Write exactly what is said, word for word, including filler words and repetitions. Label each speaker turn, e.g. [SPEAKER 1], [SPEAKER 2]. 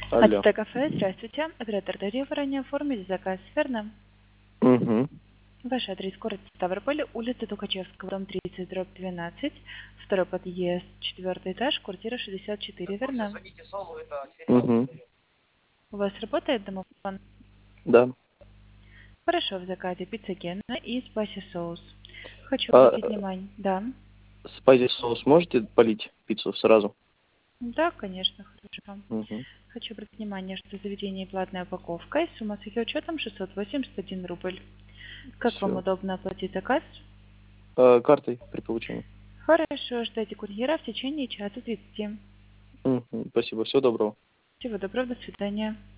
[SPEAKER 1] Алло.
[SPEAKER 2] АТТ кафе, здравствуйте. Оператор Дарья, вы ранее оформили заказ, верно?
[SPEAKER 1] Угу.
[SPEAKER 2] Ваш адрес город Ставрополь, улица Тухачевского, дом тридцать, дробь двенадцать, второй подъезд, четвертый этаж, квартира шестьдесят четыре, верно?
[SPEAKER 1] Угу.
[SPEAKER 2] У вас работает домофон?
[SPEAKER 1] Да.
[SPEAKER 2] Хорошо, в заказе пицца Генна и спайси соус. Хочу
[SPEAKER 1] А
[SPEAKER 2] обратить внимание. Да.
[SPEAKER 1] спайси соус можете полить пиццу сразу?
[SPEAKER 2] Да, конечно, хорошо.
[SPEAKER 1] Угу.
[SPEAKER 2] Хочу обратить внимание, что заведение платная упаковка и сумма с их учетом шестьсот восемьдесят один рубль. Как вам
[SPEAKER 1] Все.
[SPEAKER 2] удобно оплатить заказ?
[SPEAKER 1] А, картой при получении.
[SPEAKER 2] Хорошо, ждайте курьера в течение часа тридцати.
[SPEAKER 1] Угу. Спасибо. Всего доброго.
[SPEAKER 2] Всего доброго, до свидания.